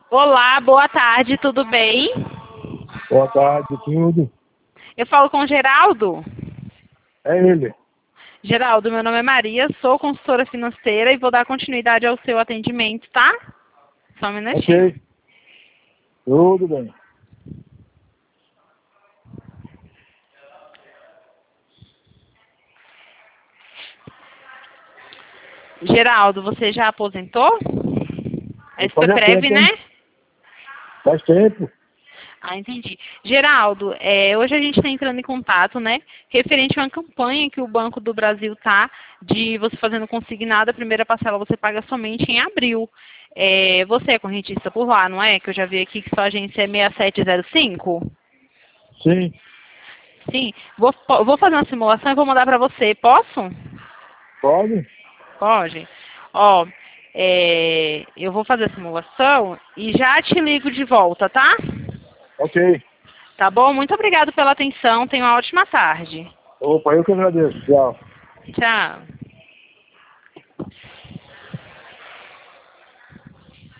Olá, boa tarde, tudo bem? Boa tarde, tudo. Eu falo com o Geraldo. É ele. Geraldo, meu nome é Maria, sou consultora financeira e vou dar continuidade ao seu atendimento, tá? Só um minutinho. Ok. Tudo bem. Geraldo, você já aposentou? Esse foi Faz breve, tempo, né? hein? Faz tempo. Ah, entendi. Geraldo, hoje a gente está entrando em contato, né, referente a uma campanha que o Banco do Brasil tá, de você fazendo consignado, a primeira parcela você paga somente em abril. Você é correntista por lá, não é? Que eu já vi aqui que sua agência é 6705. Sim, Sim. Vou fazer uma simulação e vou mandar para você. Posso? pode? Pode. Ó, eu vou fazer a simulação e já te ligo de volta, tá? Ok. Tá bom? Muito obrigado pela atenção. Tenha uma ótima tarde. Opa, eu que agradeço. Tchau. Tchau.